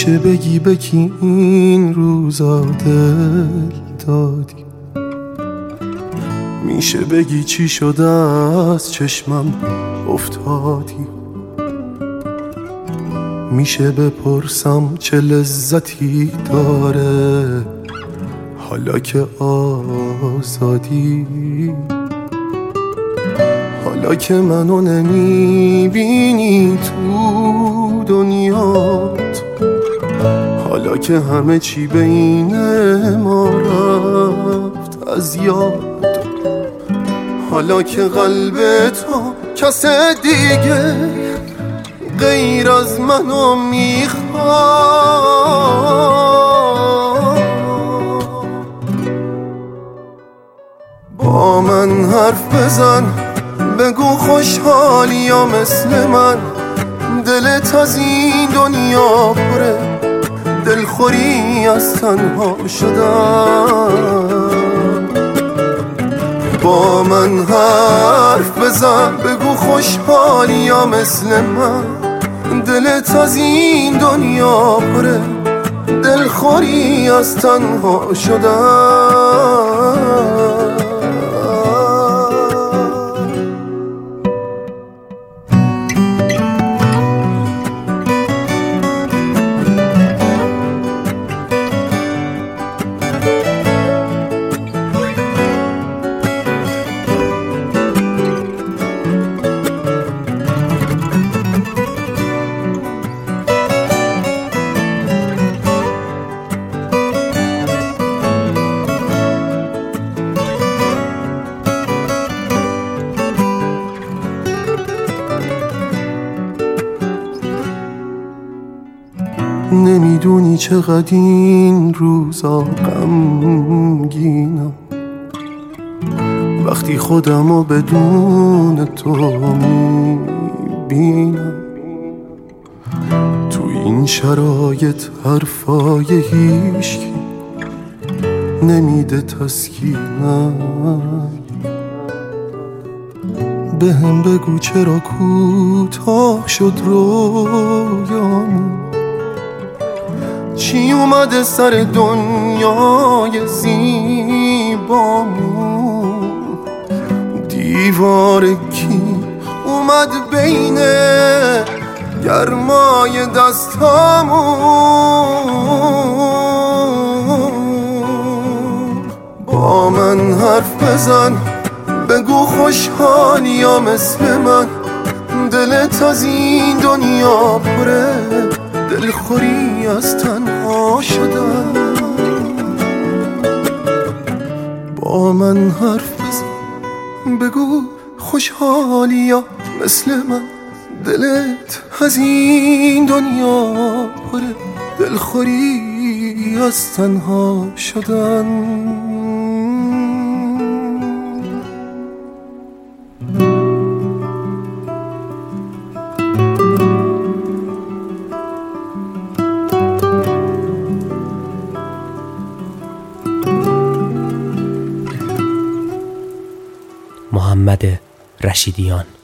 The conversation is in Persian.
میشه بگی به کی این روزا دل دادی؟ میشه بگی چی شده از چشمم افتادی؟ میشه بپرسم چه لذتی داره حالا که آزادی؟ حالا که منو نمیبینی تو دنیات، حالا که همه چی بین ما رفت از یاد، حالا که قلب تو کس دیگه غیر از منو میخواد، با من حرف بزن، بگو خوشحالی یا مثل من دلت از این دنیا پره، دلخوری از تنها شدن. با من حرف بزن، بگو خوشحالی یا مثل من دلت از این دنیا پره، دلخوری از تنها شدن. نمیدونی چقدر این روزا غمگینم، وقتی خودمو بدون تو میبینم. تو این شرایط حرفای هیچکی نمیده تسکینم. بهم بگو چرا کوتاه شد رویامون، چی اومده سر دنیای زیبامون؟ دیوار کی اومد بین گرمای دستامون؟ با من حرف بزن، بگو خوشحالی یا مثل من دلت از این دنیا پره، دلخوری از تنها شدن. با من حرف بزن، بگو خوشحالی یا مثل من دلت از این دنیا پره، دلخوری از تنها شدن. محمد رشیدیان.